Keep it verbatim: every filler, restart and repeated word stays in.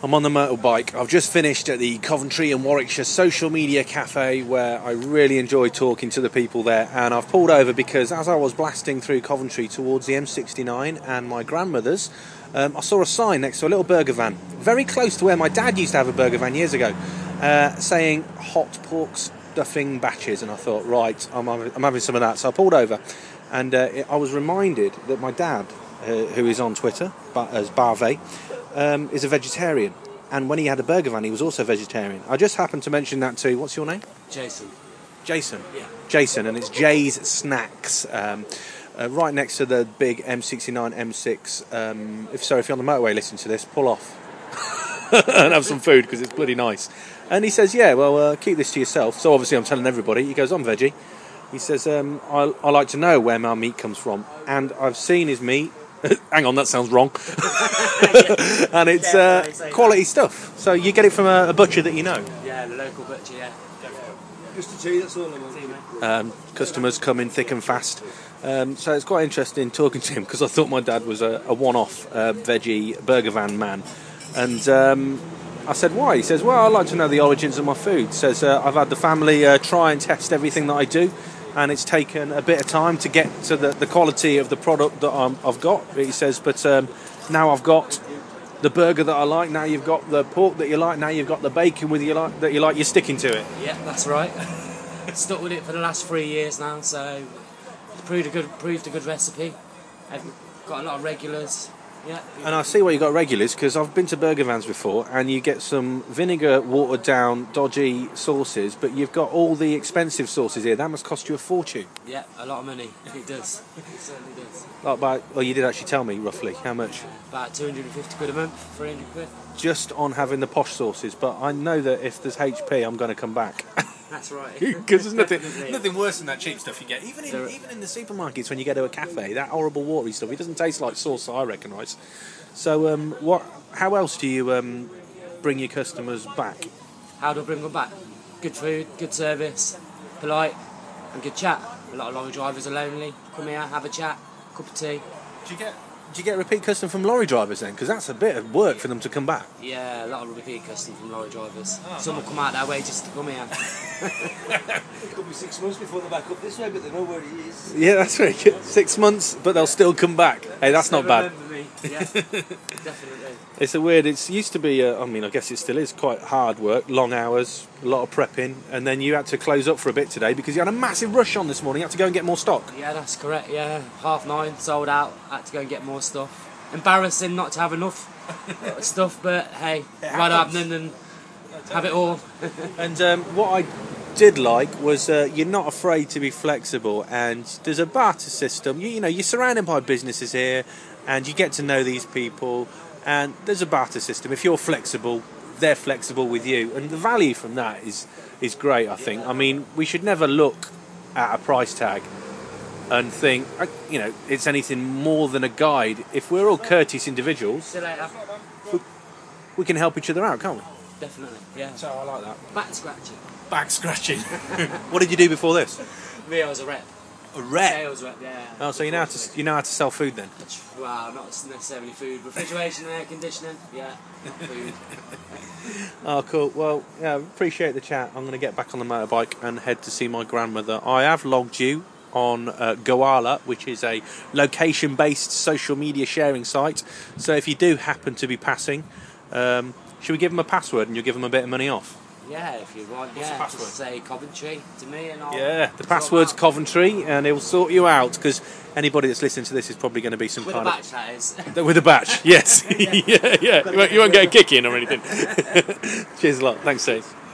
I'm on the motorbike. I've just finished at the Coventry and Warwickshire Social Media Cafe, where I really enjoyed talking to the people there, and I've pulled over because as I was blasting through Coventry towards the M sixty-nine and my grandmother's, um, I saw a sign next to a little burger van, very close to where my dad used to have a burger van years ago, uh, saying hot pork stuffing batches, and I thought, right, I'm having, I'm having some of that, so I pulled over, and uh, it, I was reminded that my dad, uh, who is on Twitter but as Barve, Um, is a vegetarian, and when he had a burger van he was also vegetarian. I just happened to mention that to, what's your name? Jason. Jason? Yeah. Jason, and it's Jay's Snacks, um, uh, right next to the big M sixty-nine, M six. Um, if so, if you're on the motorway listening to this, pull off and have some food because it's bloody nice. And he says, yeah, well, uh, keep this to yourself. So obviously I'm telling everybody. He goes, I'm veggie. He says, um, I, I like to know where my meat comes from, and I've seen his meat. Hang on, that sounds wrong. And it's uh, quality stuff. So you get it from a, a butcher that you know. Yeah, the local butcher, yeah. Just a tea, that's all I want. Um, customers come in thick and fast. Um, so it's quite interesting talking to him because I thought my dad was a, a one-off uh, veggie burger van man. And um, I said, why? He says, well, I like to know the origins of my food. Says, uh, I've had the family uh, try and test everything that I do, and it's taken a bit of time to get to the, the quality of the product that I'm, I've got, he says, but um, now I've got the burger that I like, now you've got the pork that you like, now you've got the bacon with you like, that you like, you're sticking to it. Yeah, that's right. Stuck with it for the last three years now, so proved a good, proved a good recipe. I've got a lot of regulars. Yeah. And I see why you got regulars, because I've been to burger vans before, and you get some vinegar, watered down, dodgy sauces, but you've got all the expensive sauces here. That must cost you a fortune. Yeah, a lot of money. It does. It certainly does. Like by, well, you did actually tell me roughly how much. About two hundred fifty quid a month, three hundred quid. Just on having the posh sauces, but I know that if there's H P, I'm going to come back. That's right. Because there's nothing, nothing worse than that cheap stuff you get. Even in, even in the supermarkets when you go to a cafe, that horrible watery stuff, it doesn't taste like sauce, I recognise. So, um, what? How else do you um, bring your customers back? How do I bring them back? Good food, good service, polite, and good chat. A lot of lorry drivers are lonely. Come here, have a chat, cup of tea. Do you get do you get repeat custom from lorry drivers then? Because that's a bit of work for them to come back. Yeah, a lot of repeat custom from lorry drivers. Oh, Some will come out that way just to come here. It could be six months before they're back up this way, but they know where he is. Yeah, that's very good. Six months, but they'll still come back. Hey, that's not bad. Remember me. Yeah, definitely. It's a weird. It's used to be. Uh, I mean, I guess it still is quite hard work, long hours, a lot of prepping, and then you had to close up for a bit today because you had a massive rush on this morning. You had to go and get more stock. Yeah, that's correct. Yeah, half nine, sold out. Had to go and get more stuff. Embarrassing not to have enough stuff, but hey, rather have none than have it all. And um, what I did like was uh, you're not afraid to be flexible, and there's a barter system. You, you know, you're surrounded by businesses here, and you get to know these people. And there's a barter system. If you're flexible, they're flexible with you. And the value from that is is great, I think. I mean, we should never look at a price tag and think, you know, it's anything more than a guide. If we're all courteous individuals, See you later. we, we can help each other out, can't we? Definitely, yeah. So I like that. Back scratching. Back scratching. What did you do before this? Me, I was a rep. A rep? Sales rep, yeah. Oh, so you know how to, you know how to sell food then? Well, not necessarily food. Refrigeration and air conditioning, yeah. Not food. Oh, cool. Well, yeah, appreciate the chat. I'm going to get back on the motorbike and head to see my grandmother. I have logged you on uh, Goala, which is a location-based social media sharing site. So if you do happen to be passing, um, should we give them a password and you'll give them a bit of money off? Yeah, if you want, What's yeah. the password? Just say Coventry to me and I'll... Yeah, the password's Coventry, and it'll sort you out, because anybody that's listening to this is probably going to be some With kind a batch, that is. of... With a batch, yes. yeah, yeah. You won't, you won't get a kick in or anything. Cheers a lot. Thanks, Steve.